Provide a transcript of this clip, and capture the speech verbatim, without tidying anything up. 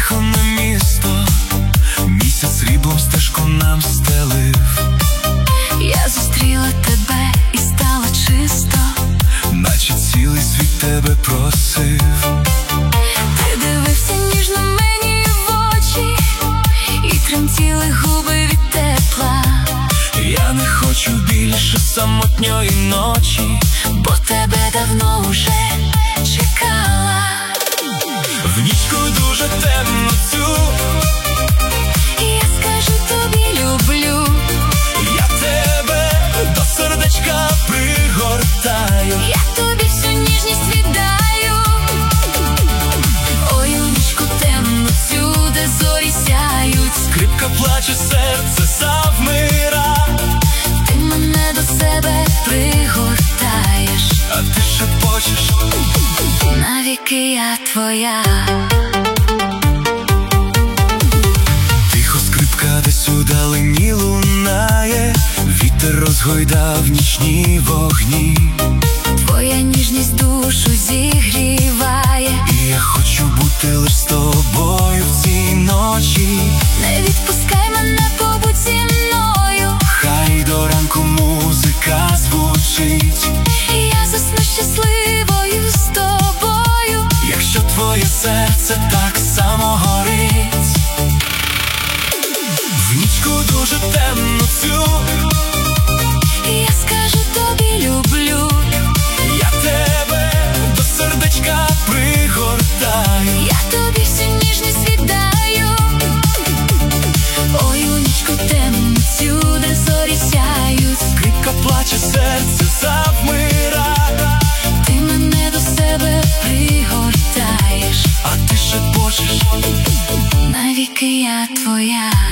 тихо на місто, місяць сріблом стежку нам стелив. Я зустріла тебе і стало чисто, наче цілий світ тебе просив. Ти дивився ніжно мені в очі, і тремтіли губи від тепла. Я не хочу більше самотньої ночі, бо тебе давно вже чекала. В нічку дуже темну цю я скажу тобі люблю. Я тебе до сердечка пригортаю. Я тобі всю ніжність віддаю. Ой, у нічку темну цю, де зорі сяють, скрипка плаче, серце завмира. Ти мене до себе пригортаєш, а ти шепочеш: навіки я твоя. Тихо скрипка десь удалині лунає, вітер розгойдав нічні вогні. Твоя ніжність душу зігріває, і я хочу бути лиш з тобою в цій ночі. Не відпускай мене, побудь зі мною. Хай до ранку музика звучить, і я засну щасливою з тобою. Якщо твоє серце так само горить. В нічку дуже темну цю я скажу тобі люблю. Я тебе до сердечка пригортаю. Я тобі всю ніжність віддаю. Ой, у нічку темну цю, де зорі сяють, скрипка плаче, серце завмира. Ти мене до себе пригортаєш, а ти шепочеш: навіки я твоя.